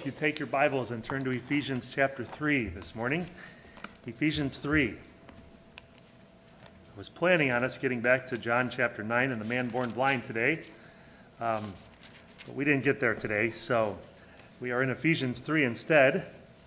you take your Bibles and turn to Ephesians chapter 3 this morning. Ephesians 3. I was planning on us getting back to John chapter 9 and the man born blind today, but we didn't get there today, so we are in Ephesians 3 instead.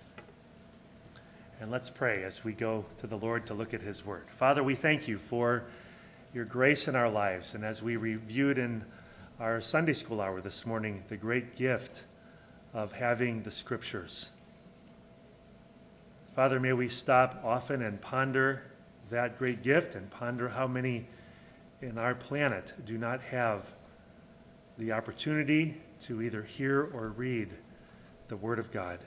And let's pray as we go to the Lord to look at his word. Father, we thank you for your grace in our lives, and as we reviewed in our Sunday school hour this morning, the great gift of having the Scriptures. Father, may we stop often and ponder that great gift and ponder how many in our planet do not have the opportunity to either hear or read the Word of God.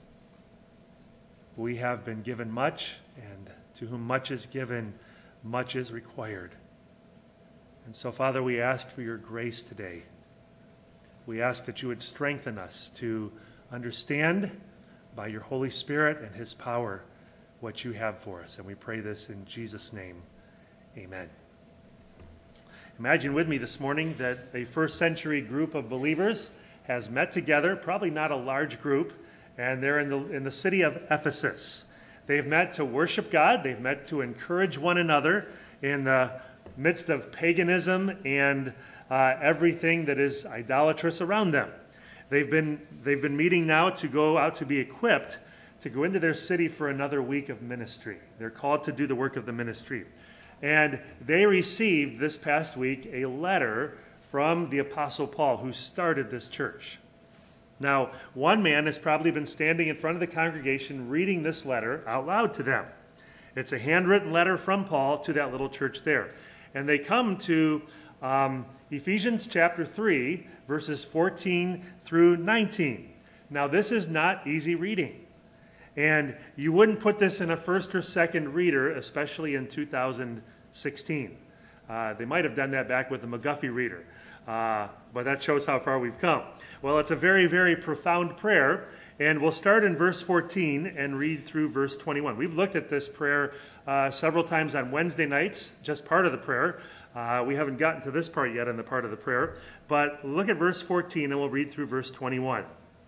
We have been given much, and to whom much is given, much is required. And so, Father, we ask for your grace today. We ask that you would strengthen us to understand by your Holy Spirit and his power what you have for us. And we pray this in Jesus' name. Amen. Imagine with me this morning that a first century group of believers has met together, probably not a large group, and they're in the city of Ephesus. They've met to worship God. They've met to encourage one another in the midst of paganism and everything that is idolatrous around them. They've been meeting now to go out to be equipped to go into their city for another week of ministry. They're called to do the work of the ministry. And they received this past week a letter from the Apostle Paul, who started this church. Now, one man has probably been standing in front of the congregation reading this letter out loud to them. It's a handwritten letter from Paul to that little church there. And they come to Ephesians chapter 3, verses 14 through 19. Now, this is not easy reading. And you wouldn't put this in a first or second reader, especially in 2016. They might have done that back with the McGuffey reader. But that shows how far we've come. Well, it's a very, very profound prayer. And we'll start in verse 14 and read through verse 21. We've looked at this prayer several times on Wednesday nights, just part of the prayer. We haven't gotten to this part yet in the part of the prayer. But look at verse 14 and we'll read through verse 21.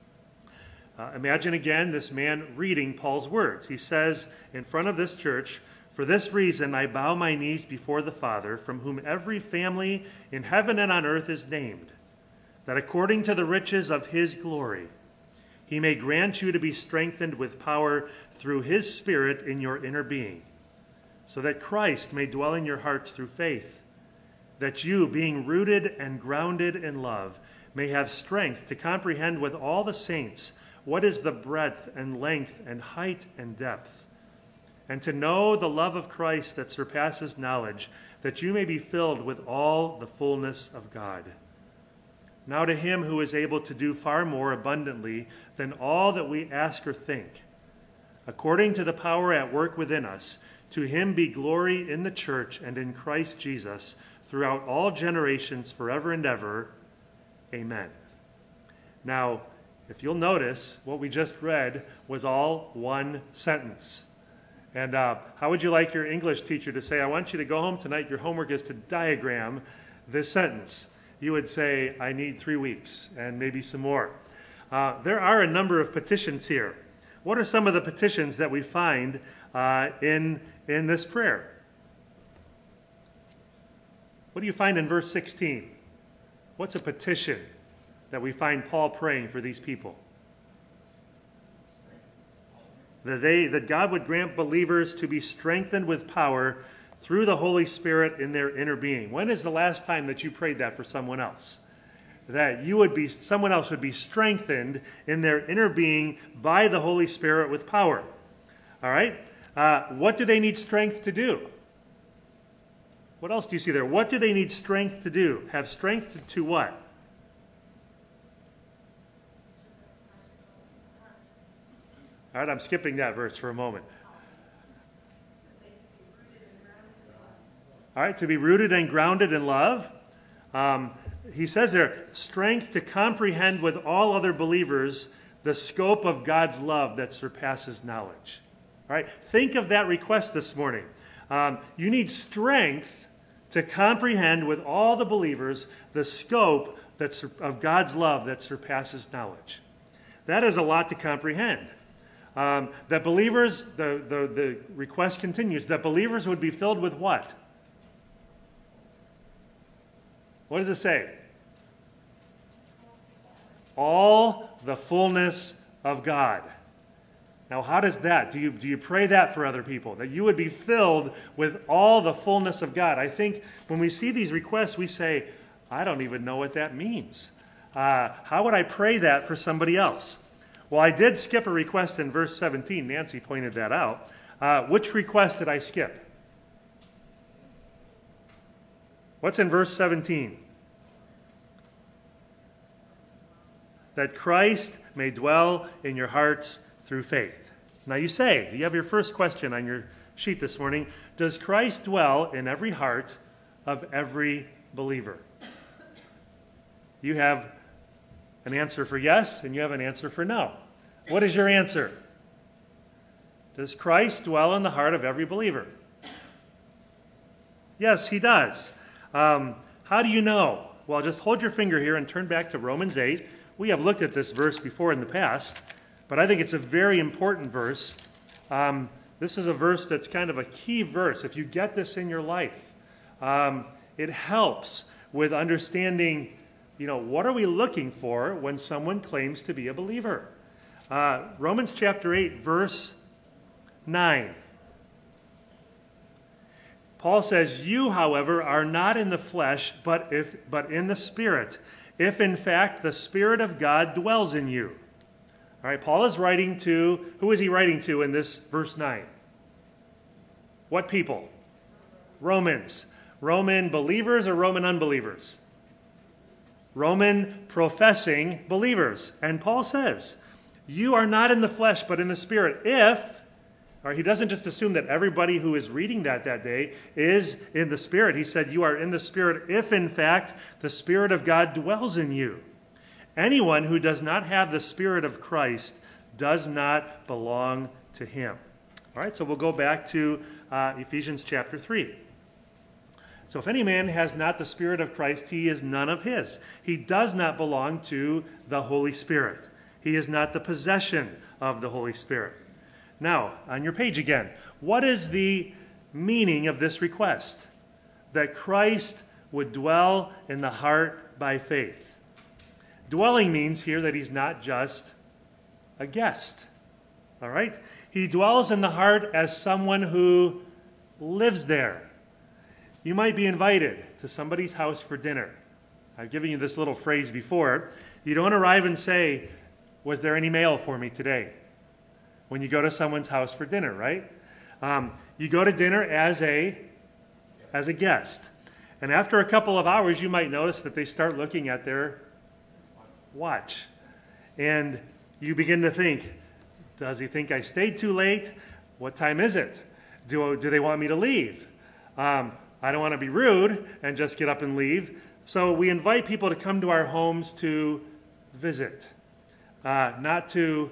Imagine again this man reading Paul's words. He says in front of this church, "For this reason I bow my knees before the Father, from whom every family in heaven and on earth is named, that according to the riches of his glory, he may grant you to be strengthened with power through his Spirit in your inner being, so that Christ may dwell in your hearts through faith, that you, being rooted and grounded in love, may have strength to comprehend with all the saints what is the breadth and length and height and depth, and to know the love of Christ that surpasses knowledge, that you may be filled with all the fullness of God. Now to him who is able to do far more abundantly than all that we ask or think, according to the power at work within us, to him be glory in the church and in Christ Jesus throughout all generations, forever and ever. Amen." Now, if you'll notice, what we just read was all one sentence. And how would you like your English teacher to say, "I want you to go home tonight, your homework is to diagram this sentence"? You would say, "I need 3 weeks and maybe some more." There are a number of petitions here. What are some of the petitions that we find in this prayer? What do you find in verse 16? What's a petition that we find Paul praying for these people? That God would grant believers to be strengthened with power through the Holy Spirit in their inner being. When is the last time that you prayed that for someone else? That someone else would be strengthened in their inner being by the Holy Spirit with power. All right? What do they need strength to do? What else do you see there? What do they need strength to do? Have strength to what? All right, I'm skipping that verse for a moment. All right, to be rooted and grounded in love. He says there, strength to comprehend with all other believers the scope of God's love that surpasses knowledge. All right, think of that request this morning. You need strength to comprehend with all the believers the scope of God's love that surpasses knowledge. That is a lot to comprehend. That believers, the request continues, that believers would be filled with what? What does it say? All the fullness of God. Now, how does that? Do you pray that for other people? That you would be filled with all the fullness of God? I think when we see these requests, we say, I don't even know what that means. How would I pray that for somebody else? Well, I did skip a request in verse 17. Nancy pointed that out. Which request did I skip? What's in verse 17? That Christ may dwell in your hearts through faith. Now you say, you have your first question on your sheet this morning, does Christ dwell in every heart of every believer? You have an answer for yes, and you have an answer for no. What is your answer? Does Christ dwell in the heart of every believer? Yes, he does. How do you know? Well, just hold your finger here and turn back to Romans 8. We have looked at this verse before in the past, but I think it's a very important verse. This is a verse that's kind of a key verse. If you get this in your life, it helps with understanding, what are we looking for when someone claims to be a believer? Romans chapter 8, verse 9. Paul says, you, however, are not in the flesh, but in the Spirit, if in fact the Spirit of God dwells in you. All right, Paul is writing to, who is he writing to in this verse 9? What people? Romans. Roman believers or Roman unbelievers? Roman professing believers. And Paul says, you are not in the flesh, but in the Spirit, if... All right, he doesn't just assume that everybody who is reading that day is in the Spirit. He said, you are in the Spirit if, in fact, the Spirit of God dwells in you. Anyone who does not have the Spirit of Christ does not belong to him. All right, so we'll go back to Ephesians chapter 3. So if any man has not the Spirit of Christ, he is none of his. He does not belong to the Holy Spirit. He is not the possession of the Holy Spirit. Now, on your page again, what is the meaning of this request? That Christ would dwell in the heart by faith. Dwelling means here that he's not just a guest. All right? He dwells in the heart as someone who lives there. You might be invited to somebody's house for dinner. I've given you this little phrase before. You don't arrive and say, was there any mail for me today? When you go to someone's house for dinner, right? You go to dinner as a guest. And after a couple of hours, you might notice that they start looking at their watch. And you begin to think, does he think I stayed too late? What time is it? Do they want me to leave? I don't want to be rude and just get up and leave. So we invite people to come to our homes to visit, not to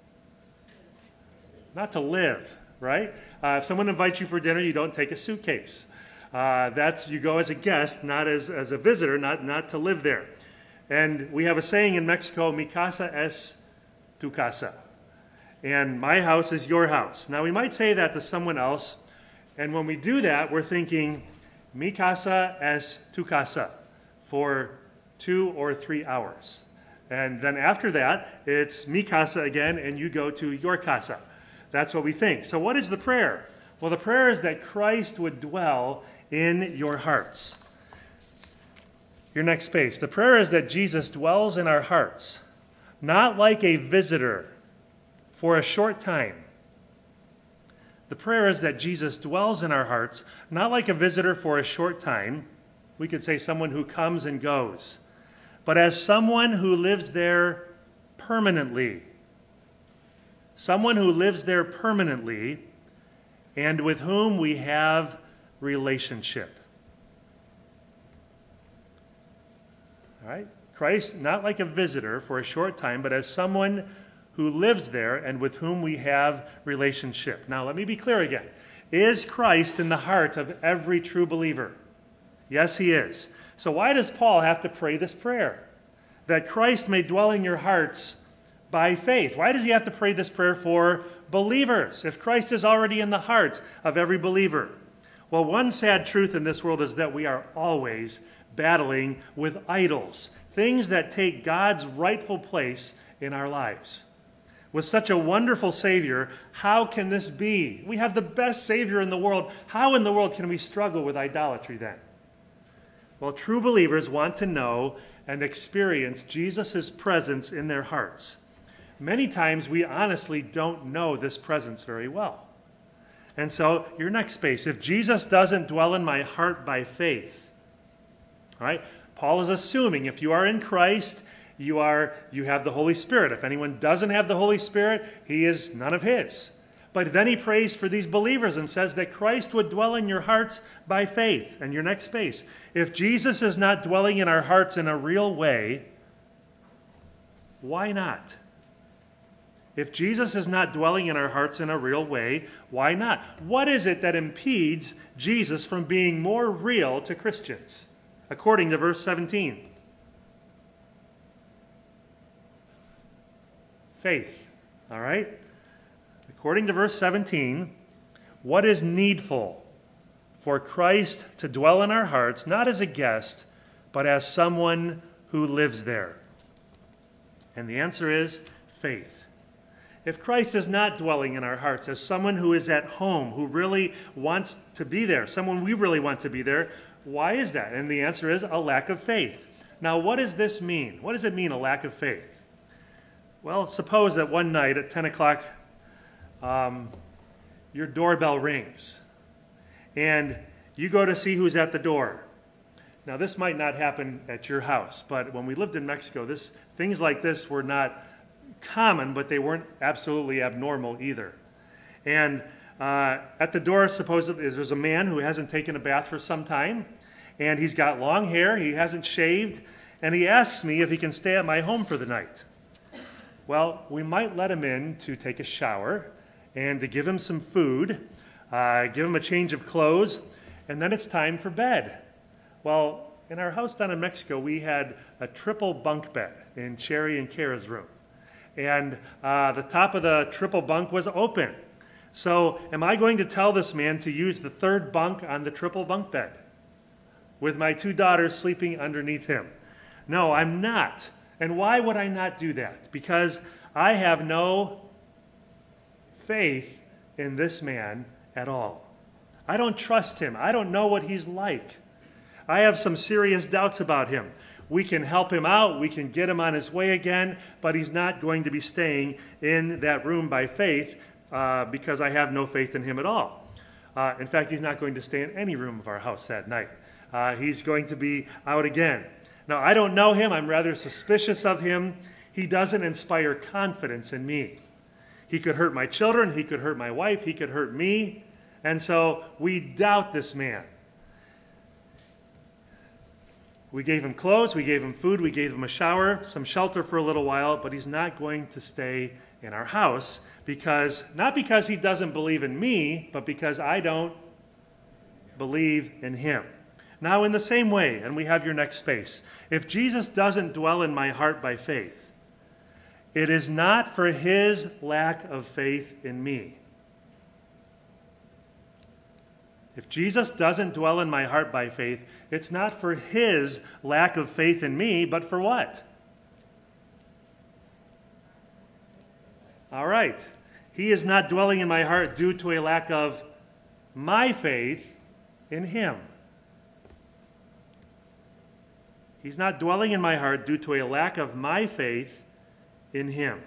live, right? If someone invites you for dinner, you don't take a suitcase. You go as a guest, not as a visitor, not to live there. And we have a saying in Mexico, mi casa es tu casa. And my house is your house. Now, we might say that to someone else, and when we do that, we're thinking, mi casa es tu casa, for 2 or 3 hours. And then after that, it's mi casa again, and you go to your casa. That's what we think. So what is the prayer? Well, the prayer is that Christ would dwell in your hearts. Your next space. The prayer is that Jesus dwells in our hearts, not like a visitor for a short time. The prayer is that Jesus dwells in our hearts, not like a visitor for a short time. We could say someone who comes and goes, but as someone who lives there permanently. Someone who lives there permanently and with whom we have relationship. All right? Christ, not like a visitor for a short time, but as someone who lives there and with whom we have relationship. Now, let me be clear again. Is Christ in the heart of every true believer? Yes, he is. So why does Paul have to pray this prayer? That Christ may dwell in your hearts by faith. Why does he have to pray this prayer for believers if Christ is already in the heart of every believer? Well, one sad truth in this world is that we are always battling with idols, things that take God's rightful place in our lives. With such a wonderful Savior, how can this be? We have the best Savior in the world. How in the world can we struggle with idolatry then? Well, true believers want to know and experience Jesus' presence in their hearts. Many times we honestly don't know this presence very well. And so, your next space, if Jesus doesn't dwell in my heart by faith, all right, Paul is assuming if you are in Christ, you have the Holy Spirit. If anyone doesn't have the Holy Spirit, he is none of his. But then he prays for these believers and says that Christ would dwell in your hearts by faith. And your next space, if Jesus is not dwelling in our hearts in a real way, why not? If Jesus is not dwelling in our hearts in a real way, why not? What is it that impedes Jesus from being more real to Christians? According to verse 17. Faith. All right? According to verse 17, what is needful for Christ to dwell in our hearts, not as a guest, but as someone who lives there? And the answer is faith. If Christ is not dwelling in our hearts as someone who is at home, who really wants to be there, someone we really want to be there, why is that? And the answer is a lack of faith. Now, what does this mean? What does it mean, a lack of faith? Well, suppose that one night at 10 o'clock, your doorbell rings, and you go to see who's at the door. Now, this might not happen at your house, but when we lived in Mexico, things like this were not common, but they weren't absolutely abnormal either. And at the door, supposedly, there's a man who hasn't taken a bath for some time, and he's got long hair, he hasn't shaved, and he asks me if he can stay at my home for the night. Well, we might let him in to take a shower and to give him some food, give him a change of clothes, and then it's time for bed. Well, in our house down in Mexico, we had a triple bunk bed in Cherry and Kara's room. And the top of the triple bunk was open. So am I going to tell this man to use the third bunk on the triple bunk bed with my two daughters sleeping underneath him? No, I'm not. And why would I not do that? Because I have no faith in this man at all. I don't trust him. I don't know what he's like. I have some serious doubts about him. We can help him out. We can get him on his way again, but he's not going to be staying in that room by faith because I have no faith in him at all. In fact, he's not going to stay in any room of our house that night. He's going to be out again. Now, I don't know him. I'm rather suspicious of him. He doesn't inspire confidence in me. He could hurt my children. He could hurt my wife. He could hurt me. And so we doubt this man. We gave him clothes, we gave him food, we gave him a shower, some shelter for a little while, but he's not going to stay in our house not because he doesn't believe in me, but because I don't believe in him. Now, in the same way, and we have your next space, if Jesus doesn't dwell in my heart by faith, it is not for his lack of faith in me. If Jesus doesn't dwell in my heart by faith, it's not for his lack of faith in me, but for what? All right. He is not dwelling in my heart due to a lack of my faith in him. He's not dwelling in my heart due to a lack of my faith in him.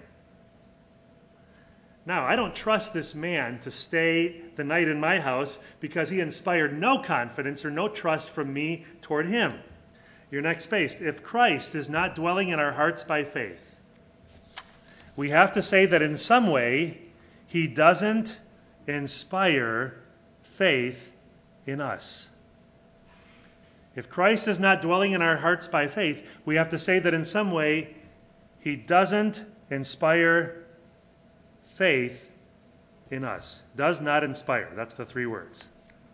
Now, I don't trust this man to stay the night in my house because he inspired no confidence or no trust from me toward him. Your next space. If Christ is not dwelling in our hearts by faith, we have to say that in some way he doesn't inspire faith in us. If Christ is not dwelling in our hearts by faith, we have to say that in some way he doesn't inspire faith in us. Does not inspire. That's the three words.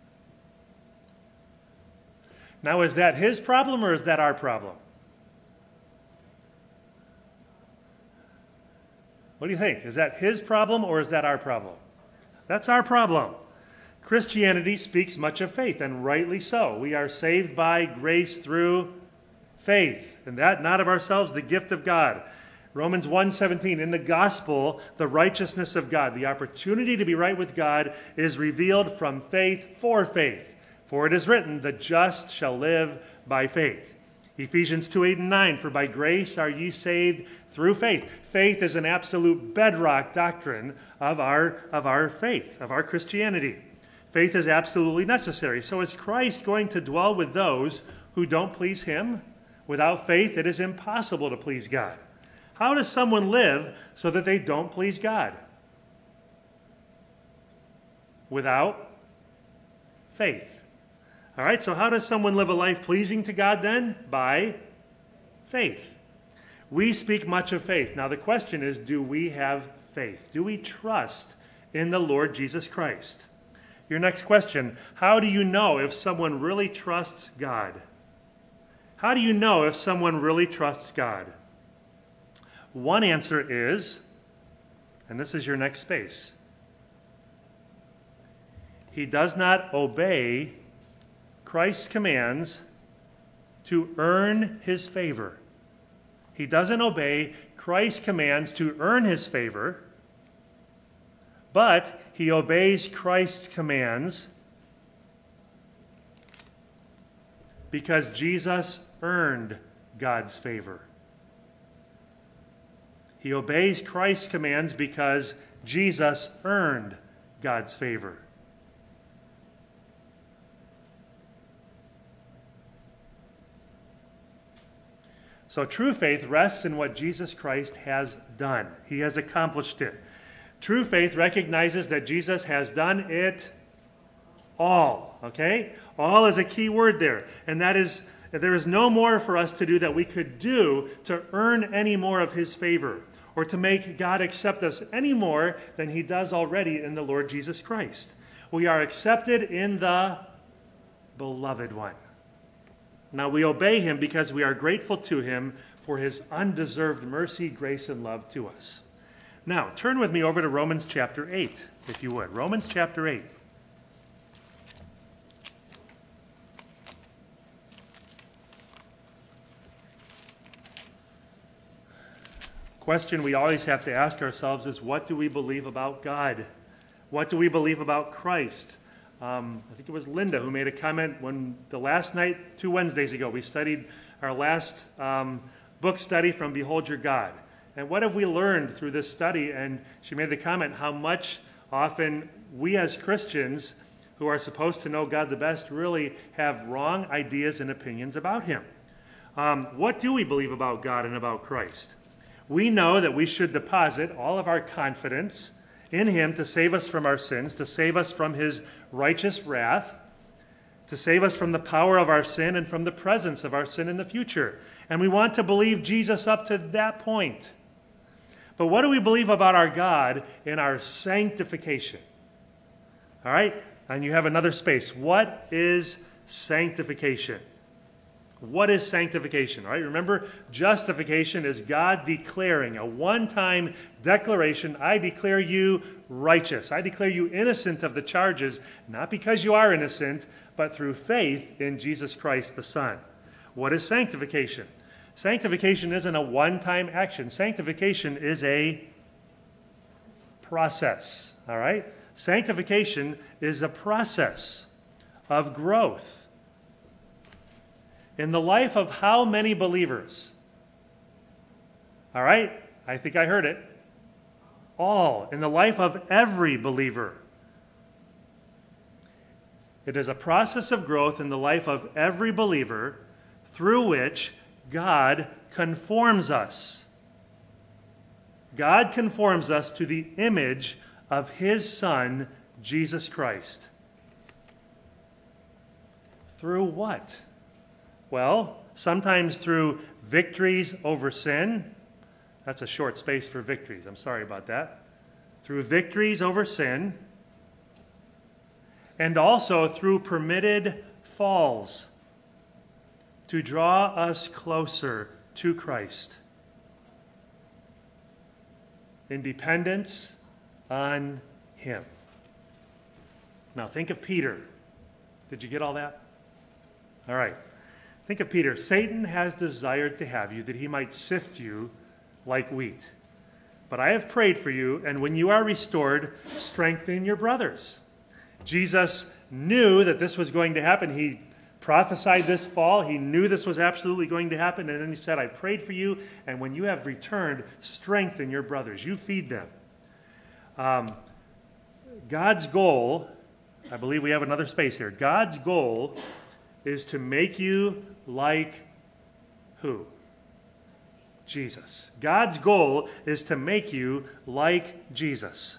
Now, is that his problem or is that our problem? What do you think? Is that his problem or is that our problem? That's our problem. Christianity speaks much of faith, and rightly so. We are saved by grace through faith, and that not of ourselves, the gift of God. Romans 1:17, in the gospel, the righteousness of God, the opportunity to be right with God, is revealed from faith for faith. For it is written, the just shall live by faith. Ephesians 2:8 and 9, for by grace are ye saved through faith. Faith is an absolute bedrock doctrine of our faith, of our Christianity. Faith is absolutely necessary. So is Christ going to dwell with those who don't please him? Without faith, it is impossible to please God. How does someone live so that they don't please God? Without faith. All right, so how does someone live a life pleasing to God then? By faith. We speak much of faith. Now the question is, do we have faith? Do we trust in the Lord Jesus Christ? Your next question, how do you know if someone really trusts God? How do you know if someone really trusts God? One answer is, and this is your next space, he does not obey Christ's commands to earn his favor. He doesn't obey Christ's commands to earn his favor, but he obeys Christ's commands because Jesus earned God's favor. He obeys Christ's commands because Jesus earned God's favor. So true faith rests in what Jesus Christ has done. He has accomplished it. True faith recognizes that Jesus has done it all. Okay? All is a key word there. And that is, there is no more for us to do that we could do to earn any more of his favor or to make God accept us any more than he does already in the Lord Jesus Christ. We are accepted in the beloved one. Now we obey him because we are grateful to him for his undeserved mercy, grace, and love to us. Now, turn with me over to Romans chapter 8, if you would. Romans chapter 8. Question we always have to ask ourselves is, what do we believe about God? What do we believe about Christ? I think it was Linda who made a comment when the last night, 2 Wednesdays ago, we studied our last book study from Behold Your God. And what have we learned through this study? And she made the comment how much often we as Christians who are supposed to know God the best really have wrong ideas and opinions about him. What do we believe about God and about Christ? We know that we should deposit all of our confidence in him to save us from our sins, to save us from his righteous wrath, to save us from the power of our sin and from the presence of our sin in the future. And we want to believe Jesus up to that point. But what do we believe about our God in our sanctification? All right? And you have another space. What is sanctification? What is sanctification? All right, remember, justification is God declaring a one-time declaration. I declare you righteous. I declare you innocent of the charges, not because you are innocent, but through faith in Jesus Christ the Son. What is sanctification? Sanctification isn't a one-time action. Sanctification is a process. All right? Sanctification is a process of growth. In the life of how many believers? All right, I think I heard it. All. In the life of every believer. It is a process of growth in the life of every believer through which God conforms us. God conforms us to the image of his Son, Jesus Christ. Through what? Well, sometimes through victories over sin. That's a short space for victories. I'm sorry about that. Through victories over sin. And also through permitted falls to draw us closer to Christ. in dependence on him. Now think of Peter. Did you get all that? All right. Think of Peter. Satan has desired to have you that he might sift you like wheat. But I have prayed for you, and when you are restored, strengthen your brothers. Jesus knew that this was going to happen. He prophesied this fall. He knew this was absolutely going to happen. And then he said, I prayed for you, and when you have returned, strengthen your brothers. You feed them. God's goal, I believe we have another space here. God's goal is to make you like who? Jesus. God's goal is to make you like Jesus.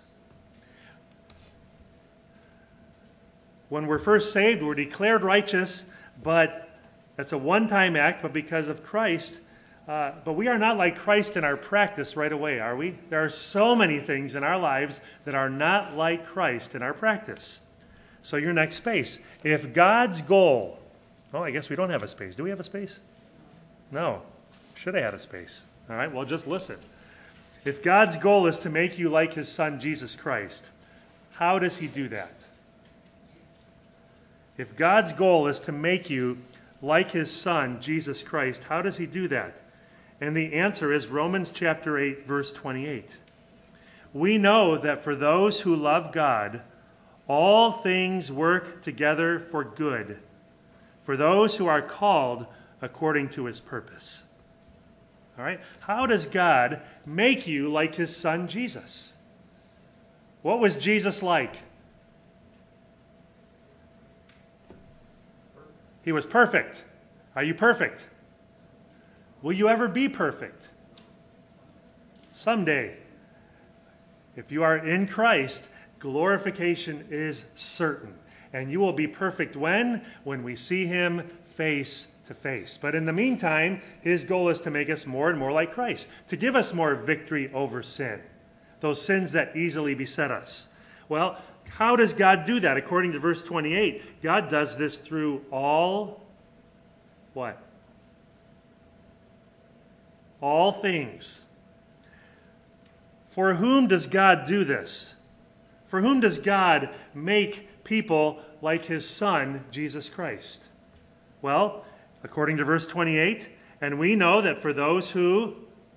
When we're first saved, we're declared righteous, but that's a one-time act, but because of Christ. But we are not like Christ in our practice right away, are we? There are so many things in our lives that are not like Christ in our practice. So your next space. If God's goal... Oh, I guess we don't have a space. Do we have a space? No. Should have had a space. All right, well, just listen. If God's goal is to make you like his Son, Jesus Christ, how does he do that? If God's goal is to make you like his Son, Jesus Christ, how does he do that? And the answer is Romans chapter 8, verse 28. We know that for those who love God, all things work together for good, for those who are called according to his purpose. All right? How does God make you like his Son, Jesus? What was Jesus like? He was perfect. Are you perfect? Will you ever be perfect? Someday. If you are in Christ, glorification is certain. And you will be perfect when? When we see him face to face. But in the meantime, his goal is to make us more and more like Christ, to give us more victory over sin, those sins that easily beset us. Well, how does God do that? According to verse 28, God does this through all, what? All things. For whom does God do this? For whom does God make people like his Son, Jesus Christ? Well, according to verse 28, and we know that for those who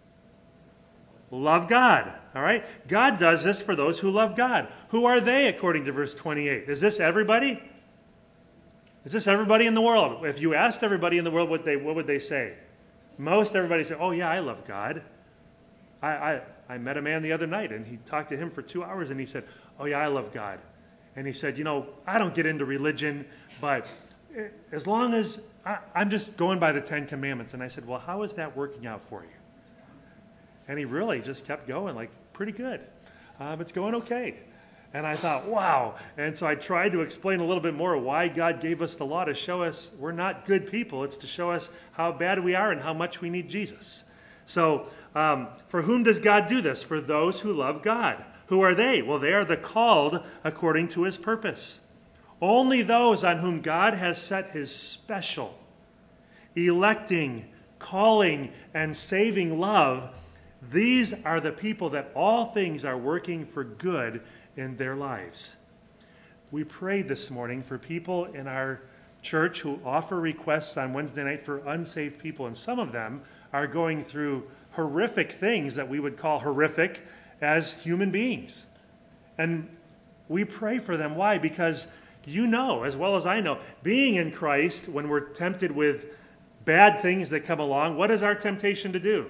love God, all right? God does this for those who love God. Who are they, according to verse 28? Is this everybody? Is this everybody in the world? If you asked everybody in the world what would they say? Most everybody say, oh yeah, I love God. I met a man the other night, and he talked to him for 2 hours, and he said, oh yeah, I love God. And he said, I don't get into religion, but as long as I'm just going by the Ten Commandments. And I said, well, how is that working out for you? And he really just kept going, like, pretty good. It's going okay. And I thought, wow. And so I tried to explain a little bit more why God gave us the law, to show us we're not good people. It's to show us how bad we are and how much we need Jesus. So for whom does God do this? For those who love God. Who are they? Well, they are the called according to his purpose. Only those on whom God has set his special, electing, calling, and saving love, these are the people that all things are working for good in their lives. We prayed this morning for people in our church who offer requests on Wednesday night for unsaved people, and some of them are going through horrific things that we would call horrific as human beings. And we pray for them. Why? Because you know, as well as I know, being in Christ, when we're tempted with bad things that come along, what is our temptation to do?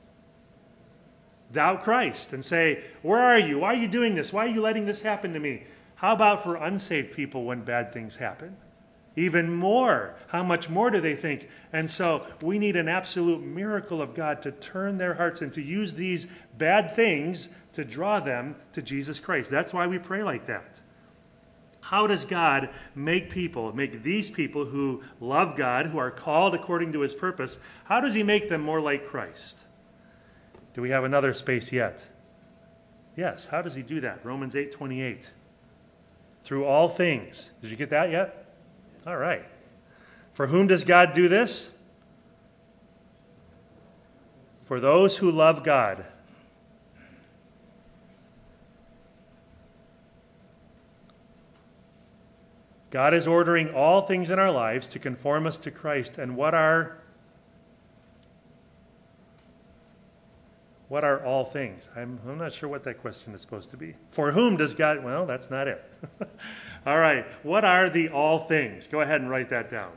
Doubt Christ and say, where are you? Why are you doing this? Why are you letting this happen to me? How about for unsaved people when bad things happen? Even more. How much more do they think? And so we need an absolute miracle of God to turn their hearts and to use these bad things to draw them to Jesus Christ. That's why we pray like that. How does God make these people who love God, who are called according to his purpose, how does he make them more like Christ? Do we have another space yet? Yes. How does he do that? Romans 8:28. Through all things. Did you get that yet? All right. For whom does God do this? For those who love God. God is ordering all things in our lives to conform us to Christ. And what are all things? I'm not sure what that question is supposed to be. For whom does God... Well, that's not it. All right. What are the all things? Go ahead and write that down.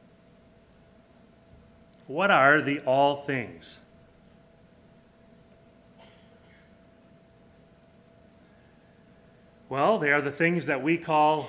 What are the all things? Well, they are the things that we call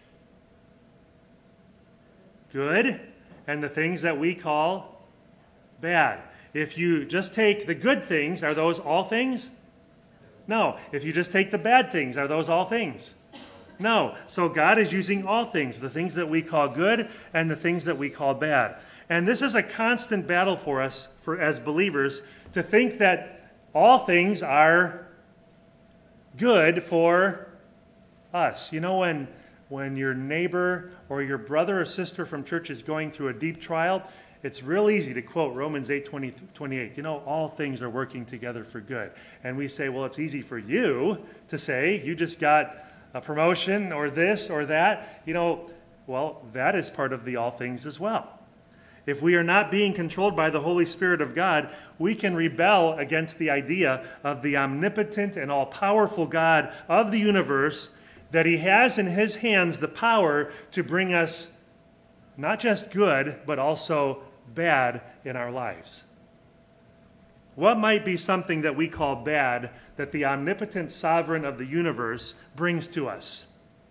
good and the things that we call bad. If you just take the good things, are those all things? No. If you just take the bad things, are those all things? No. So God is using all things, the things that we call good and the things that we call bad. And this is a constant battle for us as believers to think that all things are good for us. You know, when your neighbor or your brother or sister from church is going through a deep trial, it's real easy to quote Romans 8:28. You know, all things are working together for good. And we say, well, it's easy for you to say, you just got a promotion or this or that. You know, well, that is part of the all things as well. If we are not being controlled by the Holy Spirit of God, we can rebel against the idea of the omnipotent and all-powerful God of the universe, that he has in his hands the power to bring us not just good, but also bad in our lives. What might be something that we call bad that the omnipotent sovereign of the universe brings to us?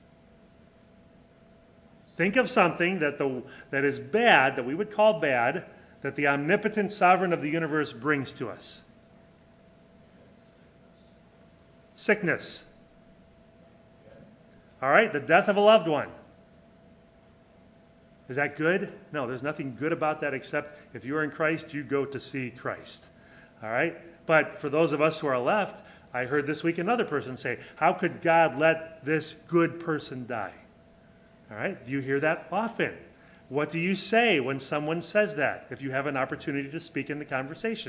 Think of something that is bad, that we would call bad, that the omnipotent sovereign of the universe brings to us. Sickness. All right, the death of a loved one. Is that good? No, there's nothing good about that except if you are in Christ, you go to see Christ. All right? But for those of us who are left, I heard this week another person say, how could God let this good person die? All right? Do you hear that often? What do you say when someone says that, if you have an opportunity to speak in the conversation?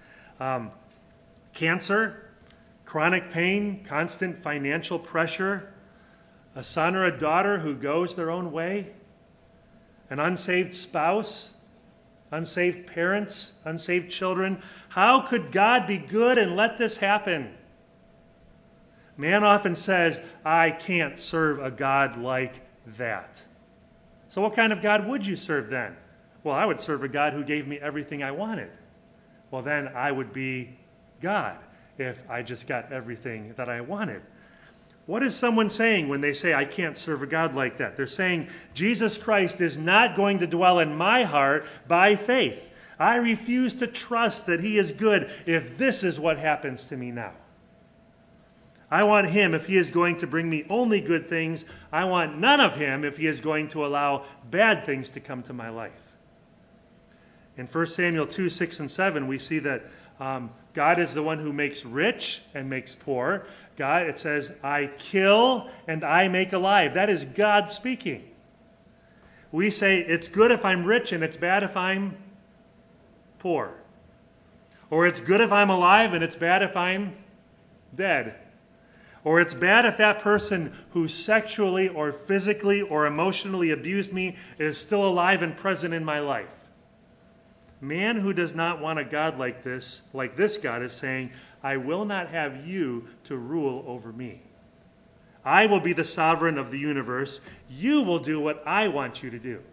Cancer, chronic pain, constant financial pressure, a son or a daughter who goes their own way, an unsaved spouse, unsaved parents, unsaved children. How could God be good and let this happen? Man often says, I can't serve a God like that. So what kind of God would you serve then? Well, I would serve a God who gave me everything I wanted. Well, then I would be God if I just got everything that I wanted. What is someone saying when they say, I can't serve a God like that? They're saying, Jesus Christ is not going to dwell in my heart by faith. I refuse to trust that he is good if this is what happens to me now. I want him if he is going to bring me only good things. I want none of him if he is going to allow bad things to come to my life. In 1 Samuel 2, 6, and 7, we see that God is the one who makes rich and makes poor. God, it says, I kill and I make alive. That is God speaking. We say it's good if I'm rich and it's bad if I'm poor. Or it's good if I'm alive and it's bad if I'm dead. Or it's bad if that person who sexually or physically or emotionally abused me is still alive and present in my life. Man who does not want a God like this God is saying, I will not have you to rule over me. I will be the sovereign of the universe. You will do what I want you to do.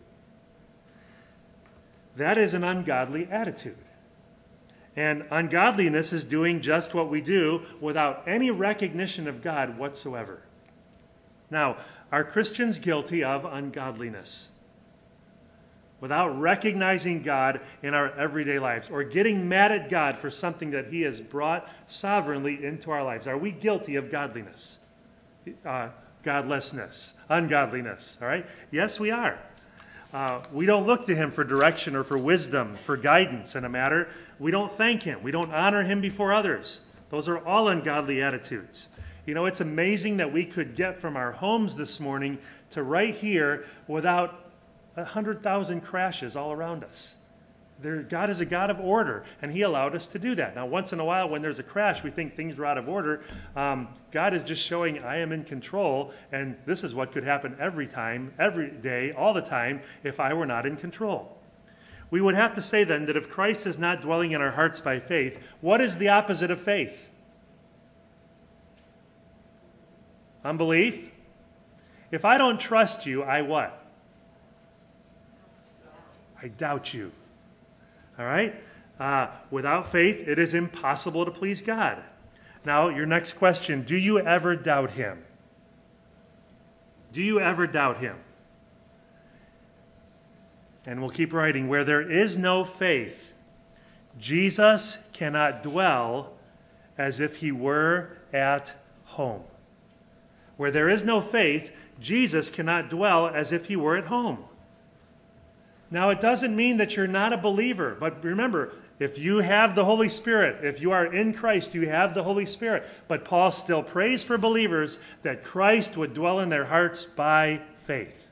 That is an ungodly attitude. And ungodliness is doing just what we do without any recognition of God whatsoever. Now, are Christians guilty of ungodliness? Without recognizing God in our everyday lives or getting mad at God for something that he has brought sovereignly into our lives. Are we guilty of godliness? Godlessness, ungodliness, all right? Yes, we are. We don't look to him for direction or for wisdom, for guidance in a matter. We don't thank him. We don't honor him before others. Those are all ungodly attitudes. You know, it's amazing that we could get from our homes this morning to right here without 100,000 crashes all around us. God is a God of order, and he allowed us to do that. Now, once in a while, when there's a crash, we think things are out of order. God is just showing I am in control, and this is what could happen every time, every day, all the time, if I were not in control. We would have to say then that if Christ is not dwelling in our hearts by faith, what is the opposite of faith? Unbelief? If I don't trust you, I what? I doubt you. All right? Without faith, it is impossible to please God. Now, your next question, do you ever doubt him? Do you ever doubt him? And we'll keep writing. Where there is no faith, Jesus cannot dwell as if he were at home. Where there is no faith, Jesus cannot dwell as if he were at home. Now, it doesn't mean that you're not a believer, but remember, if you have the Holy Spirit, if you are in Christ, you have the Holy Spirit. But Paul still prays for believers that Christ would dwell in their hearts by faith.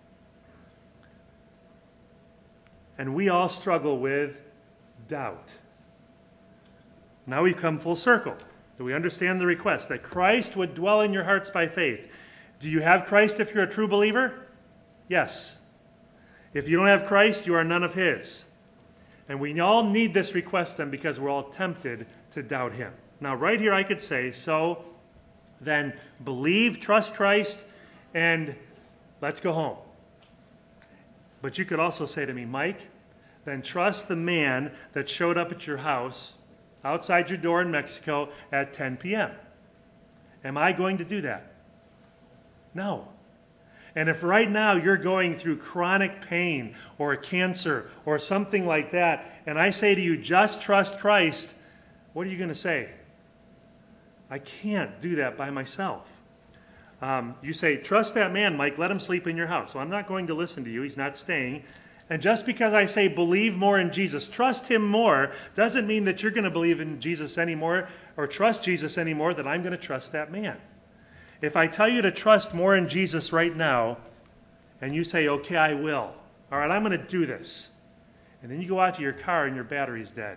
And we all struggle with doubt. Now we come full circle. Do we understand the request that Christ would dwell in your hearts by faith? Do you have Christ if you're a true believer? Yes. If you don't have Christ, you are none of his. And we all need this request then because we're all tempted to doubt him. Now, right here I could say, so then believe, trust Christ, and let's go home. But you could also say to me, Mike, then trust the man that showed up at your house outside your door in Mexico at 10 p.m. Am I going to do that? No. And if right now you're going through chronic pain or cancer or something like that, and I say to you, just trust Christ, what are you going to say? I can't do that by myself. You say, trust that man, Mike, let him sleep in your house. Well, I'm not going to listen to you. He's not staying. And just because I say believe more in Jesus, trust him more, doesn't mean that you're going to believe in Jesus anymore or trust Jesus anymore, that I'm going to trust that man. If I tell you to trust more in Jesus right now, and you say, okay, I will. All right, I'm going to do this. And then you go out to your car and your battery's dead.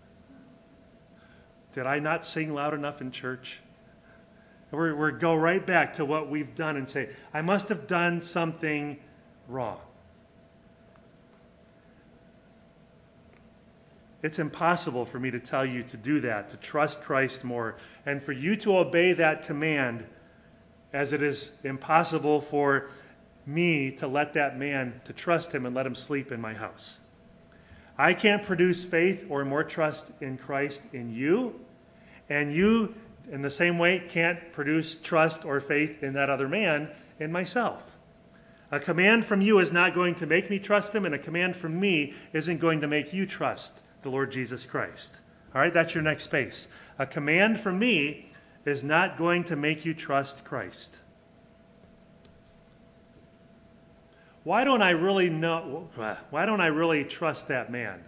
Did I not sing loud enough in church? We go right back to what we've done and say, I must have done something wrong. It's impossible for me to tell you to do that, to trust Christ more, and for you to obey that command, as it is impossible for me to let that man, to trust him and let him sleep in my house. I can't produce faith or more trust in Christ in you, and you, in the same way, can't produce trust or faith in that other man in myself. A command from you is not going to make me trust him, and a command from me isn't going to make you trust the Lord Jesus Christ. All right, that's your next space. A command from me is not going to make you trust Christ. Why don't I really trust that man?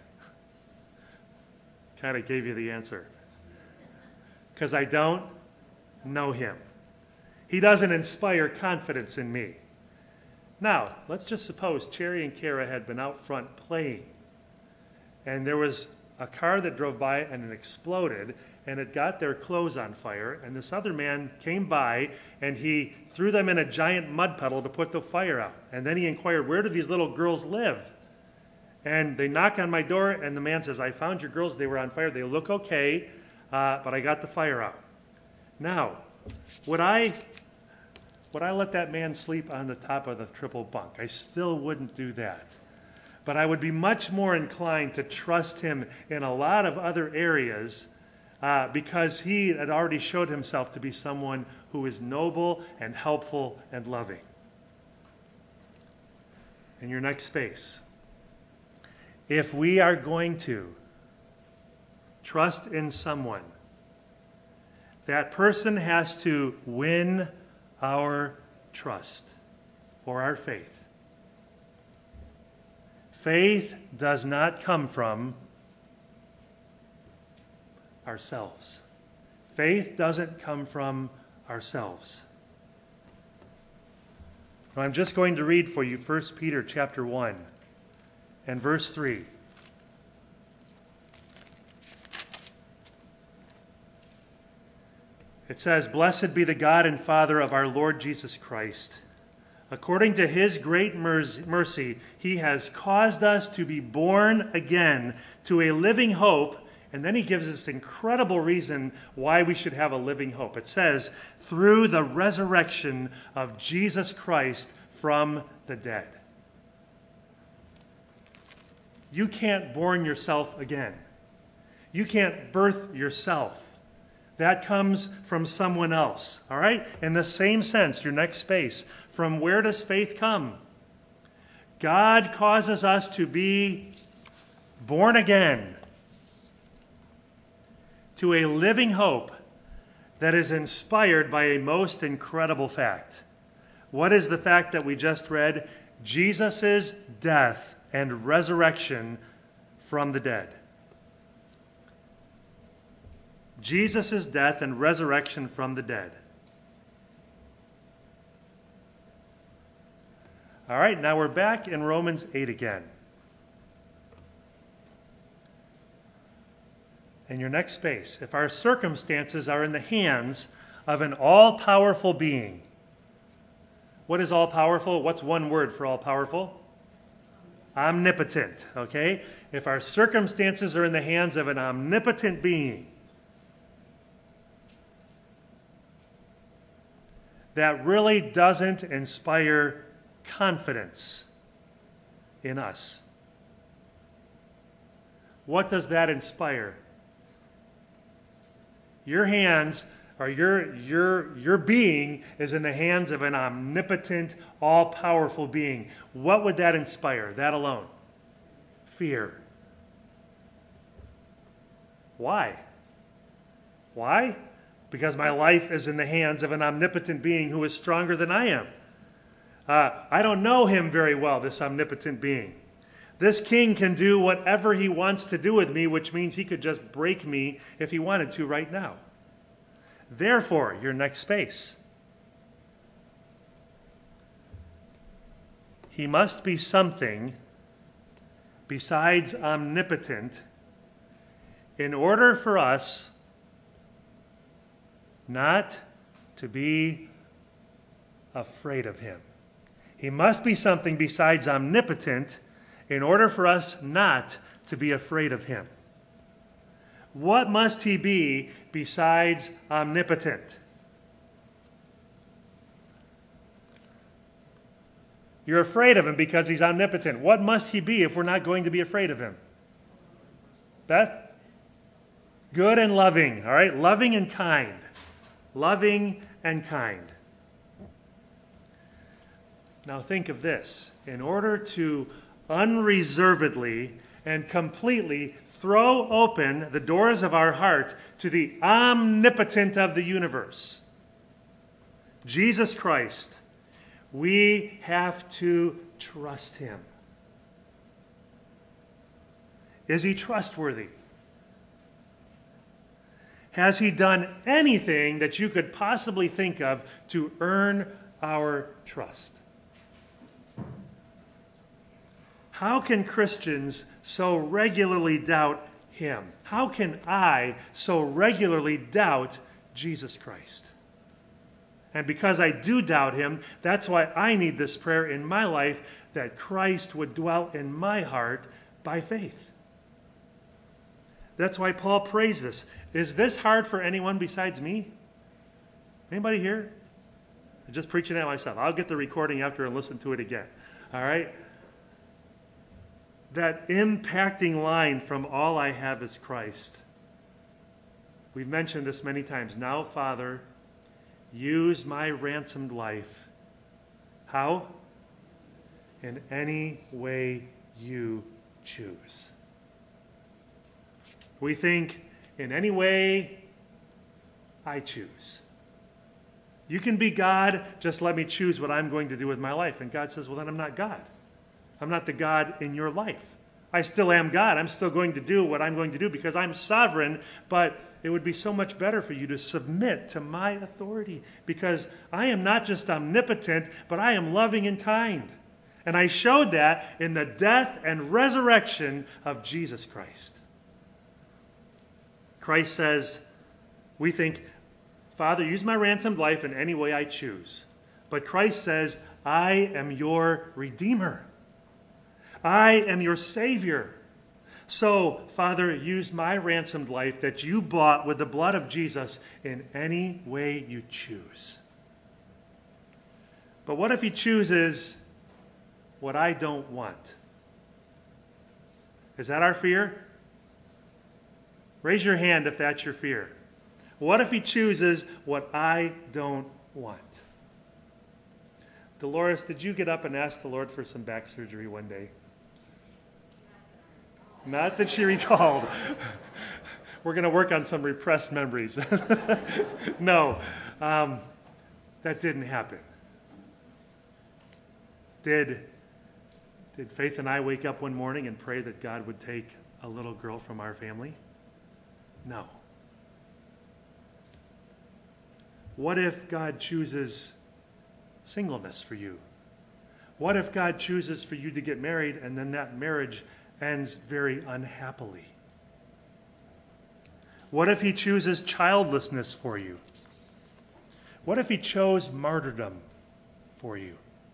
Kind of gave you the answer. Because I don't know him. He doesn't inspire confidence in me. Now, let's just suppose Cherry and Kara had been out front playing, and there was a car that drove by and it exploded, and it got their clothes on fire, and this other man came by and he threw them in a giant mud puddle to put the fire out. And then he inquired, where do these little girls live? And they knock on my door, and the man says, I found your girls, they were on fire, they look okay, but I got the fire out. Now, would I let that man sleep on the top of the triple bunk? I still wouldn't do that. But I would be much more inclined to trust him in a lot of other areas because he had already showed himself to be someone who is noble and helpful and loving. In your next space, if we are going to trust in someone, that person has to win our trust or our faith. Faith does not come from ourselves. Faith doesn't come from ourselves. Now, I'm just going to read for you 1 Peter chapter 1 and verse 3. It says, "Blessed be the God and Father of our Lord Jesus Christ. According to his great mercy, he has caused us to be born again to a living hope." And then he gives us incredible reason why we should have a living hope. It says, "through the resurrection of Jesus Christ from the dead." You can't born yourself again. You can't birth yourself. That comes from someone else, all right? In the same sense, your next space, from where does faith come? God causes us to be born again to a living hope that is inspired by a most incredible fact. What is the fact that we just read? Jesus' death and resurrection from the dead. Jesus' death and resurrection from the dead. All right, now we're back in Romans 8 again. In your next space, if our circumstances are in the hands of an all-powerful being. What is all-powerful? What's one word for all-powerful? Omnipotent, okay? If our circumstances are in the hands of an omnipotent being, that really doesn't inspire confidence in us. What does that inspire? Your hands, or your being is in the hands of an omnipotent, all-powerful being. What would that inspire? That alone? Fear. Why? Why? Because my life is in the hands of an omnipotent being who is stronger than I am. I don't know him very well, this omnipotent being. This king can do whatever he wants to do with me, which means he could just break me if he wanted to right now. Therefore, your next space. He must be something besides omnipotent in order for us not to be afraid of him. He must be something besides omnipotent in order for us not to be afraid of him. What must he be besides omnipotent? You're afraid of him because he's omnipotent. What must he be if we're not going to be afraid of him? Beth? Good and loving, all right? Loving and kind. Loving and kind. Now think of this. In order to unreservedly and completely throw open the doors of our heart to the omnipotent of the universe, Jesus Christ, we have to trust him. Is he trustworthy? Has he done anything that you could possibly think of to earn our trust? How can Christians so regularly doubt him? How can I so regularly doubt Jesus Christ? And because I do doubt him, that's why I need this prayer in my life, that Christ would dwell in my heart by faith. That's why Paul prays this. Is this hard for anyone besides me? Anybody here? I'm just preaching at myself. I'll get the recording after and listen to it again. All right? That impacting line from all I have is Christ. We've mentioned this many times. Now, Father, use my ransomed life. How? In any way you choose. We think, in any way I choose. You can be God, just let me choose what I'm going to do with my life. And God says, well, then I'm not God. I'm not the God in your life. I still am God. I'm still going to do what I'm going to do because I'm sovereign, but it would be so much better for you to submit to my authority because I am not just omnipotent, but I am loving and kind. And I showed that in the death and resurrection of Jesus Christ. Christ says, we think, Father, use my ransomed life in any way I choose. But Christ says, I am your Redeemer. I am your Savior. So, Father, use my ransomed life that you bought with the blood of Jesus in any way you choose. But what if he chooses what I don't want? Is that our fear? Raise your hand if that's your fear. What if he chooses what I don't want? Dolores, did you get up and ask the Lord for some back surgery one day? Not that she recalled. We're going to work on some repressed memories. No, that didn't happen. Did Faith and I wake up one morning and pray that God would take a little girl from our family? No. What if God chooses singleness for you? What if God chooses for you to get married and then that marriage ends very unhappily? What if he chooses childlessness for you? What if he chose martyrdom for you?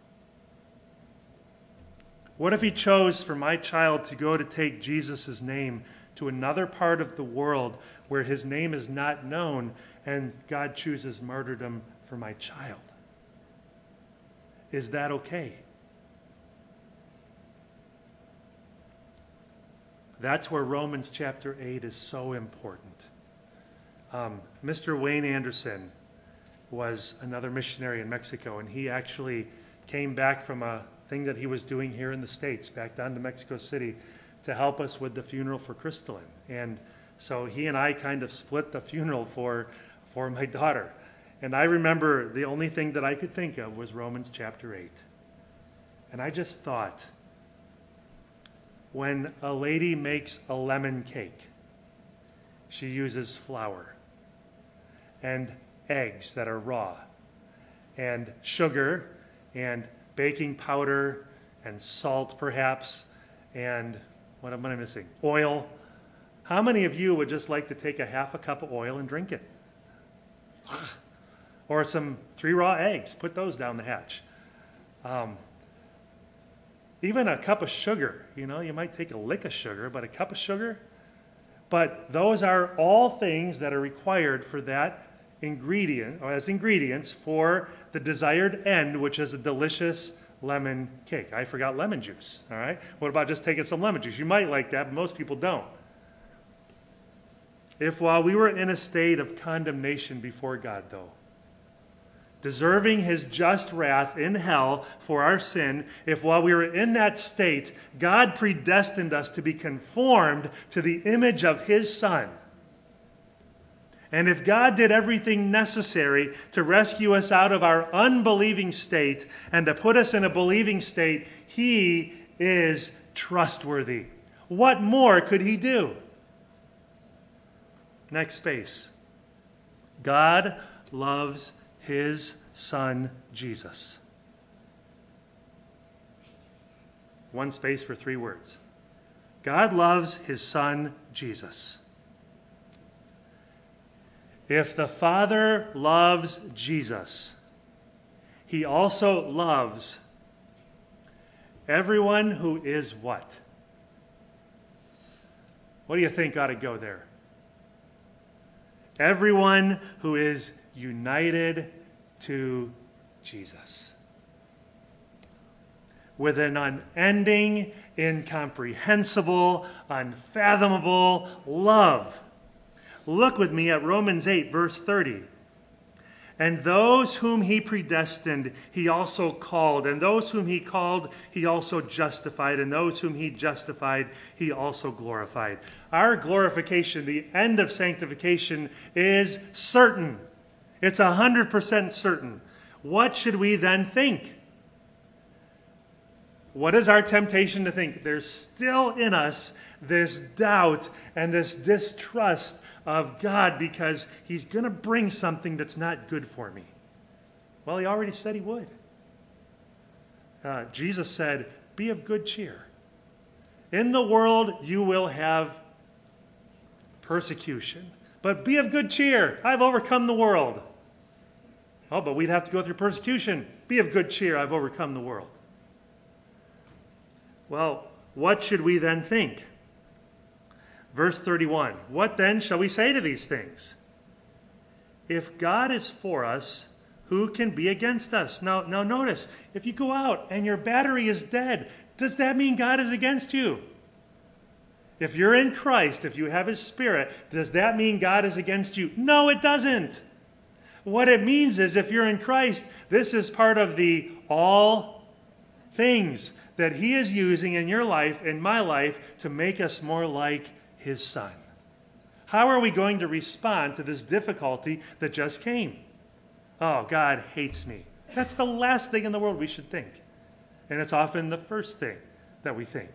What if he chose for my child to go to take Jesus' name to another part of the world where his name is not known, and God chooses martyrdom for my child? Is that okay? That's where Romans chapter 8 is so important. Mr. Wayne Anderson was another missionary in Mexico, and he actually came back from a thing that he was doing here in the States, back down to Mexico City, to help us with the funeral for Crystalline. And so he and I kind of split the funeral for my daughter. And I remember the only thing that I could think of was Romans chapter 8. And I just thought, when a lady makes a lemon cake, she uses flour and eggs that are raw and sugar and baking powder and salt perhaps, and what am I missing? Oil. How many of you would just like to take a half a cup of oil and drink it? Or some 3 raw eggs, put those down the hatch. Even a cup of sugar, you might take a lick of sugar, but a cup of sugar? But those are all things that are required for that ingredient, or as ingredients for the desired end, which is a delicious lemon cake. I forgot lemon juice, all right? What about just taking some lemon juice? You might like that, but most people don't. If while we were in a state of condemnation before God, though, deserving his just wrath in hell for our sin, if while we were in that state, God predestined us to be conformed to the image of his Son, and if God did everything necessary to rescue us out of our unbelieving state and to put us in a believing state, he is trustworthy. What more could he do? Next space. God loves his Son, Jesus. One space for 3 words. God loves his Son, Jesus. If the Father loves Jesus, he also loves everyone who is what? What do you think ought to go there? Everyone who is united to Jesus. With an unending, incomprehensible, unfathomable love. Look with me at Romans 8, verse 30. And those whom he predestined, he also called. And those whom he called, he also justified. And those whom he justified, he also glorified. Our glorification, the end of sanctification, is certain. It's 100% certain. What should we then think? What is our temptation to think? There's still in us this doubt and this distrust of God because he's going to bring something that's not good for me. Well, he already said he would. Jesus said, be of good cheer. In the world you will have persecution, but be of good cheer. I've overcome the world. Oh, but we'd have to go through persecution. Be of good cheer, I've overcome the world. Well, what should we then think? Verse 31, what then shall we say to these things? If God is for us, who can be against us? Now notice, if you go out and your battery is dead, does that mean God is against you? If you're in Christ, if you have His Spirit, does that mean God is against you? No, it doesn't. What it means is if you're in Christ, this is part of the all things that He is using in your life, in my life, to make us more like His Son. How are we going to respond to this difficulty that just came? Oh, God hates me. That's the last thing in the world we should think. And it's often the first thing that we think.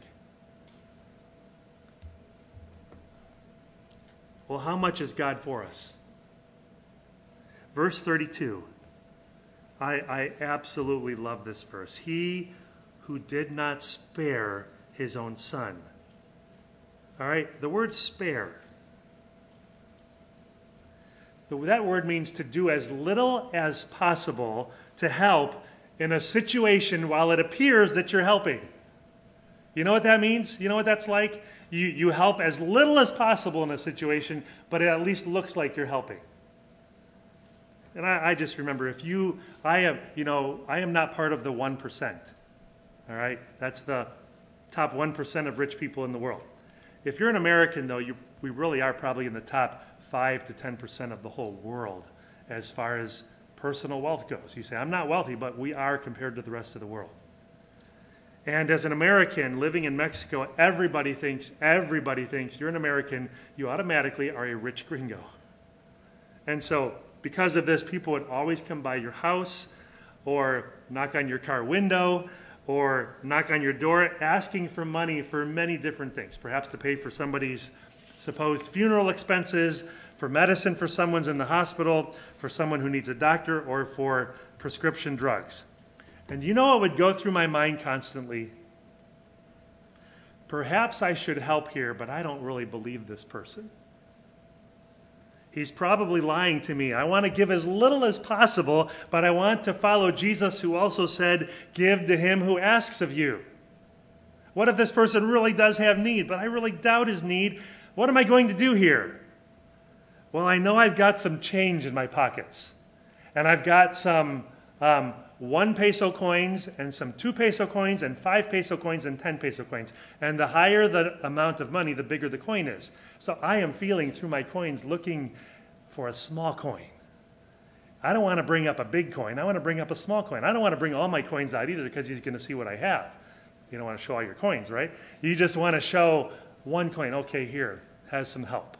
Well, how much is God for us? Verse 32. I absolutely love this verse. He who did not spare His own Son. All right, the word spare. That word means to do as little as possible to help in a situation while it appears that you're helping. You know what that means? You know what that's like? You help as little as possible in a situation, but it at least looks like you're helping. And I just remember, I am not part of the 1%. All right? That's the top 1% of rich people in the world. If you're an American, though, we really are probably in the top 5 to 10% of the whole world as far as personal wealth goes. You say, I'm not wealthy, but we are compared to the rest of the world. And as an American living in Mexico, everybody thinks you're an American, you automatically are a rich gringo. And so because of this, people would always come by your house or knock on your car window or knock on your door asking for money for many different things, perhaps to pay for somebody's supposed funeral expenses, for medicine for someone's in the hospital, for someone who needs a doctor, or for prescription drugs. And you know what would go through my mind constantly? Perhaps I should help here, but I don't really believe this person. He's probably lying to me. I want to give as little as possible, but I want to follow Jesus, who also said, give to him who asks of you. What if this person really does have need, but I really doubt his need? What am I going to do here? Well, I know I've got some change in my pockets. And I've got some 1 peso coins and some 2 peso coins and 5 peso coins and 10 peso coins. And the higher the amount of money, the bigger the coin is. So I am feeling through my coins looking for a small coin. I don't want to bring up a big coin. I want to bring up a small coin. I don't want to bring all my coins out either because he's going to see what I have. You don't want to show all your coins, right? You just want to show one coin. Okay, here, has some help.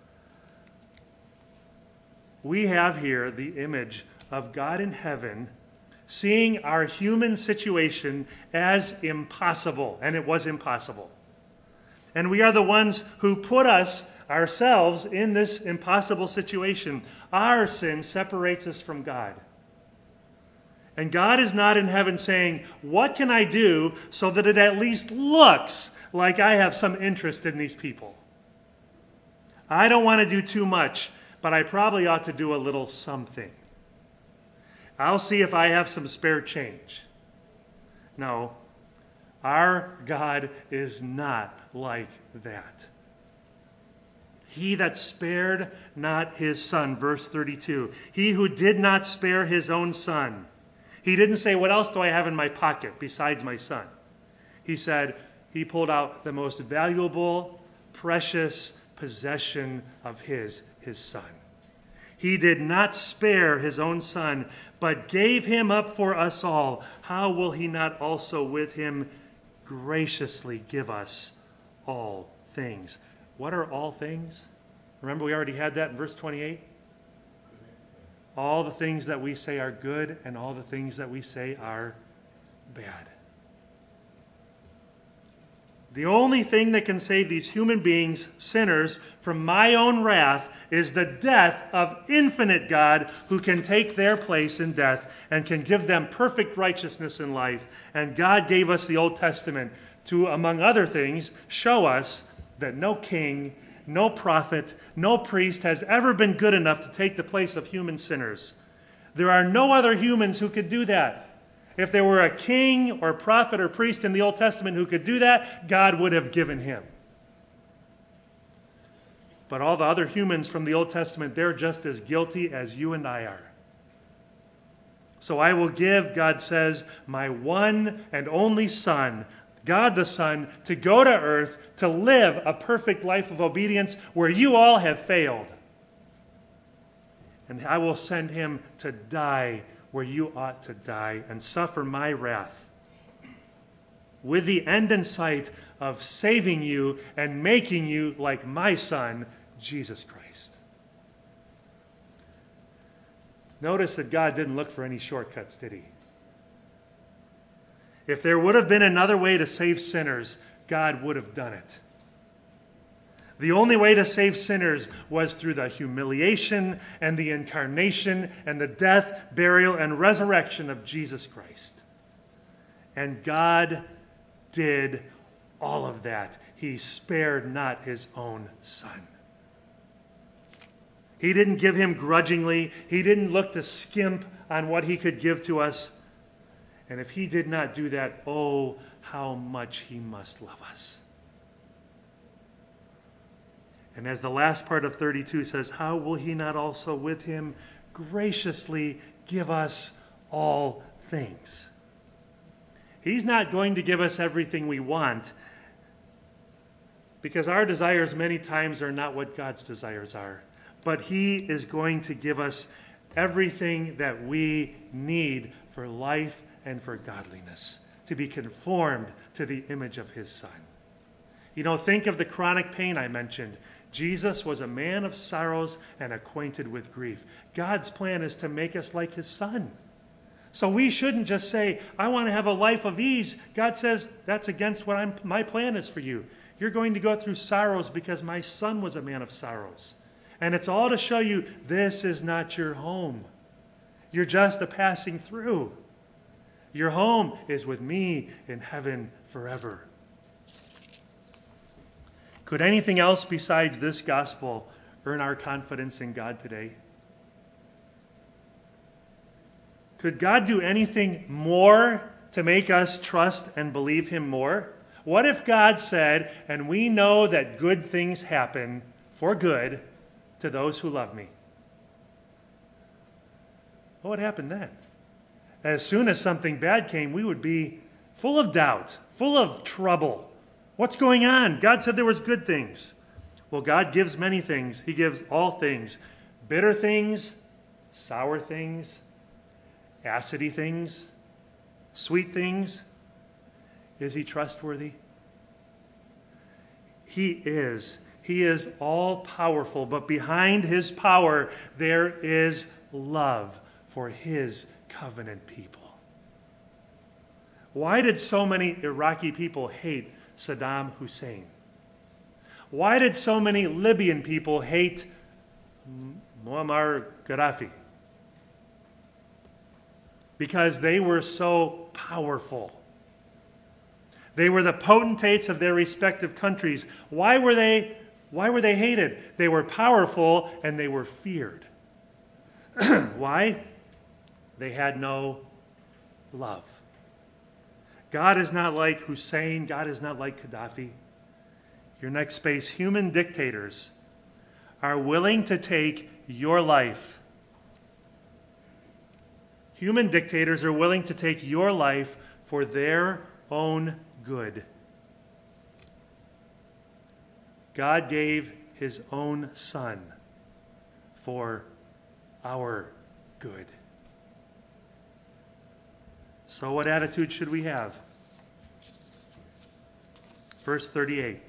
We have here the image of God in heaven seeing our human situation as impossible, and it was impossible. And we are the ones who put ourselves in this impossible situation. Our sin separates us from God. And God is not in heaven saying, what can I do so that it at least looks like I have some interest in these people? I don't want to do too much, but I probably ought to do a little something. I'll see if I have some spare change. No, our God is not like that. He that spared not his son, verse 32. He who did not spare his own son. He didn't say, what else do I have in my pocket besides my son? He said, he pulled out the most valuable, precious possession of his son. He did not spare his own son, but gave him up for us all. How will he not also with him graciously give us all things? What are all things? Remember, we already had that in verse 28. All the things that we say are good and all the things that we say are bad. The only thing that can save these human beings, sinners, from my own wrath is the death of infinite God, who can take their place in death and can give them perfect righteousness in life. And God gave us the Old Testament to, among other things, show us that no king, no prophet, no priest has ever been good enough to take the place of human sinners. There are no other humans who could do that. If there were a king or prophet or priest in the Old Testament who could do that, God would have given him. But all the other humans from the Old Testament, they're just as guilty as you and I are. So I will give, God says, my one and only Son, God the Son, to go to earth to live a perfect life of obedience where you all have failed. And I will send him to die where you ought to die and suffer my wrath, with the end in sight of saving you and making you like my Son, Jesus Christ. Notice that God didn't look for any shortcuts, did he? If there would have been another way to save sinners, God would have done it. The only way to save sinners was through the humiliation and the incarnation and the death, burial, and resurrection of Jesus Christ. And God did all of that. He spared not his own Son. He didn't give him grudgingly. He didn't look to skimp on what he could give to us. And if he did not do that, oh, how much he must love us. And as the last part of 32 says, how will he not also with him graciously give us all things? He's not going to give us everything we want, because our desires many times are not what God's desires are. But he is going to give us everything that we need for life and for godliness, to be conformed to the image of his Son. You know, think of the chronic pain I mentioned. Jesus was a man of sorrows and acquainted with grief. God's plan is to make us like his Son. So we shouldn't just say, I want to have a life of ease. God says, that's against what my plan is for you. You're going to go through sorrows because my Son was a man of sorrows. And it's all to show you this is not your home. You're just a passing through. Your home is with me in heaven forever. Could anything else besides this gospel earn our confidence in God today? Could God do anything more to make us trust and believe him more? What if God said, and we know that good things happen for good to those who love me? What would happen then? As soon as something bad came, we would be full of doubt, full of trouble. What's going on? God said there was good things. Well, God gives many things. He gives all things. Bitter things, sour things, acidy things, sweet things. Is he trustworthy? He is. He is all powerful, but behind his power there is love for his covenant people. Why did so many Iraqi people hate Saddam Hussein? Why did so many Libyan people hate Muammar Gaddafi? Because they were so powerful. They were the potentates of their respective countries. Why were they hated? They were powerful and they were feared. Why? They had no love. God is not like Hussein. God is not like Gaddafi. Your next space, human dictators are willing to take your life. Human dictators are willing to take your life for their own good. God gave his own Son for our good. So what attitude should we have? Verse 38.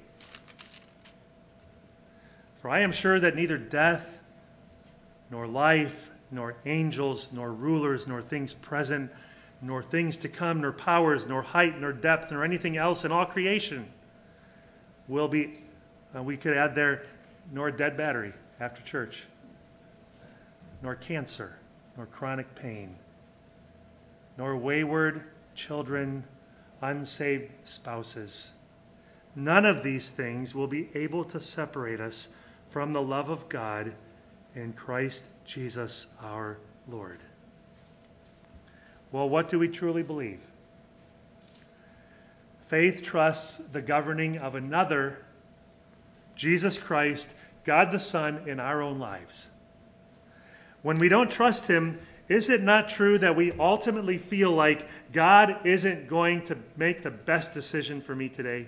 For I am sure that neither death, nor life, nor angels, nor rulers, nor things present, nor things to come, nor powers, nor height, nor depth, nor anything else in all creation will be, we could add there, nor dead battery after church, nor cancer, nor chronic pain, nor wayward children, unsaved spouses. None of these things will be able to separate us from the love of God in Christ Jesus our Lord. Well, what do we truly believe? Faith trusts the governing of another, Jesus Christ, God the Son, in our own lives. When we don't trust him, is it not true that we ultimately feel like God isn't going to make the best decision for me today?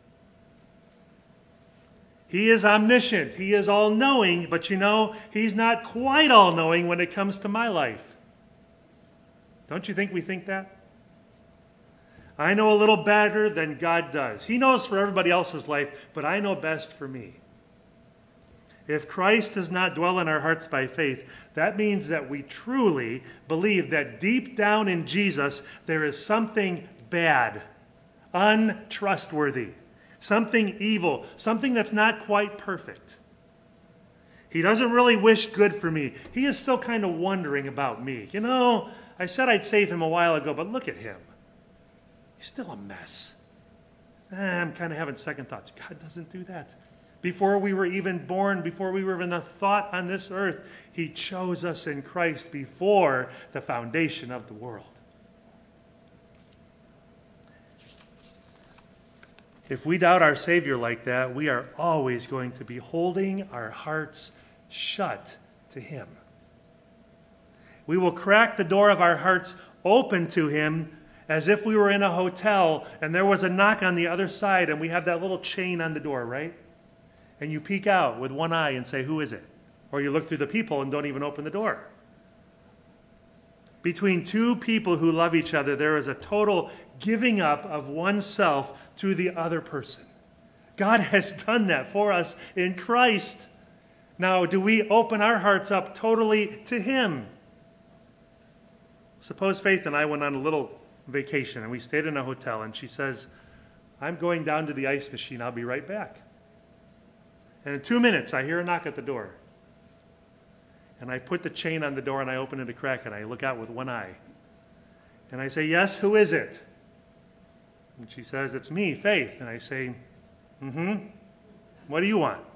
He is omniscient. He is all-knowing, but he's not quite all-knowing when it comes to my life. Don't you think we think that? I know a little better than God does. He knows for everybody else's life, but I know best for me. If Christ does not dwell in our hearts by faith, that means that we truly believe that deep down in Jesus there is something bad, untrustworthy, something evil, something that's not quite perfect. He doesn't really wish good for me. He is still kind of wondering about me. I said I'd save him a while ago, but look at him. He's still a mess. I'm kind of having second thoughts. God doesn't do that. Before we were even born, before we were even a thought on this earth, he chose us in Christ before the foundation of the world. If we doubt our Savior like that, we are always going to be holding our hearts shut to him. We will crack the door of our hearts open to him as if we were in a hotel and there was a knock on the other side and we have that little chain on the door, right? And you peek out with one eye and say, who is it? Or you look through the people and don't even open the door. Between two people who love each other, there is a total giving up of oneself to the other person. God has done that for us in Christ. Now, do we open our hearts up totally to him? Suppose Faith and I went on a little vacation and we stayed in a hotel and she says, I'm going down to the ice machine. I'll be right back. And in 2 minutes, I hear a knock at the door. And I put the chain on the door and I open it a crack and I look out with one eye. And I say, yes, who is it? And she says, it's me, Faith. And I say, what do you want?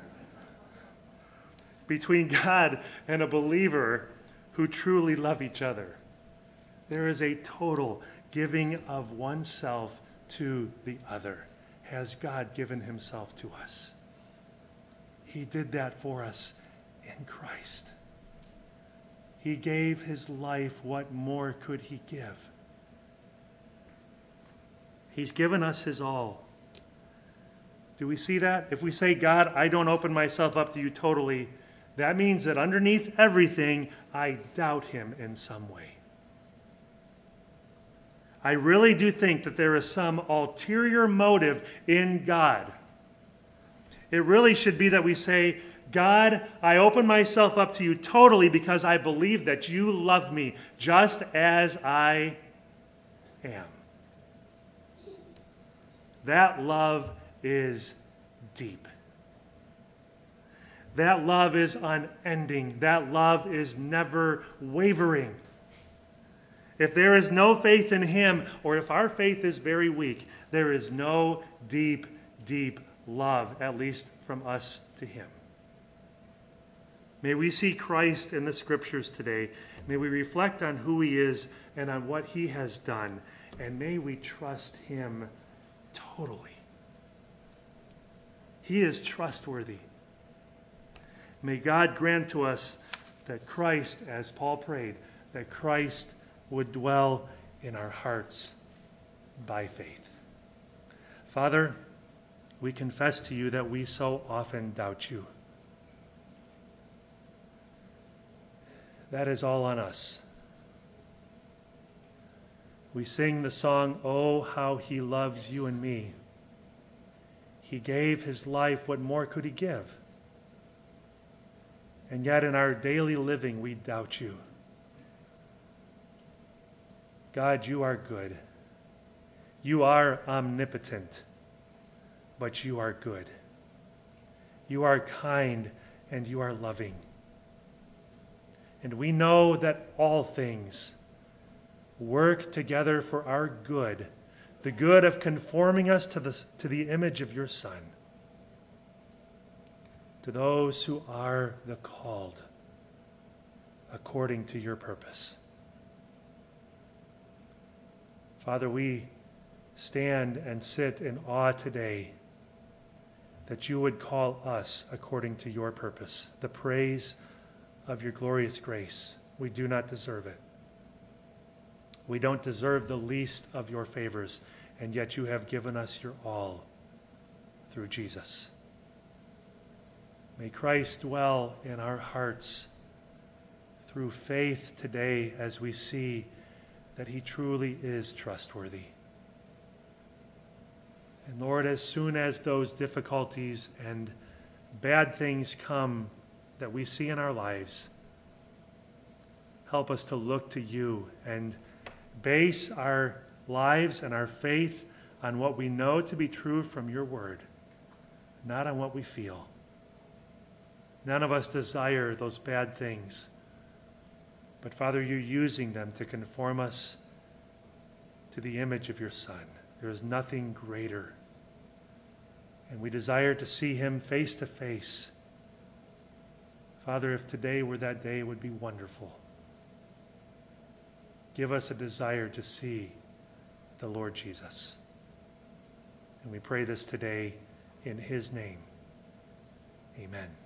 Between God and a believer who truly love each other, there is a total giving of oneself to the other. Has God given himself to us? He did that for us in Christ. He gave his life. What more could he give? He's given us his all. Do we see that? If we say, God, I don't open myself up to you totally, that means that underneath everything, I doubt him in some way. I really do think that there is some ulterior motive in God. It really should be that we say, God, I open myself up to you totally because I believe that you love me just as I am. That love is deep. That love is unending. That love is never wavering. If there is no faith in him, or if our faith is very weak, there is no deep, deep love, at least from us to him. May we see Christ in the scriptures today. May we reflect on who he is and on what he has done. And may we trust him totally. He is trustworthy. May God grant to us that Christ, as Paul prayed, that Christ would dwell in our hearts by faith. Father, we confess to you that we so often doubt you. That is all on us. We sing the song, "Oh, how he loves you and me." He gave his life. What more could he give? And yet in our daily living, we doubt you. God, you are good. You are omnipotent, but you are good. You are kind and you are loving. And we know that all things work together for our good, the good of conforming us to the image of your Son, to those who are the called according to your purpose. Father, we stand and sit in awe today that you would call us according to your purpose, the praise of your glorious grace. We do not deserve it. We don't deserve the least of your favors, and yet you have given us your all through Jesus. May Christ dwell in our hearts through faith today as we see that he truly is trustworthy. And Lord, as soon as those difficulties and bad things come that we see in our lives, help us to look to you and base our lives and our faith on what we know to be true from your word, not on what we feel. None of us desire those bad things, but Father, you're using them to conform us to the image of your Son. There is nothing greater. And we desire to see him face to face. Father, if today were that day, it would be wonderful. Give us a desire to see the Lord Jesus. And we pray this today in his name. Amen.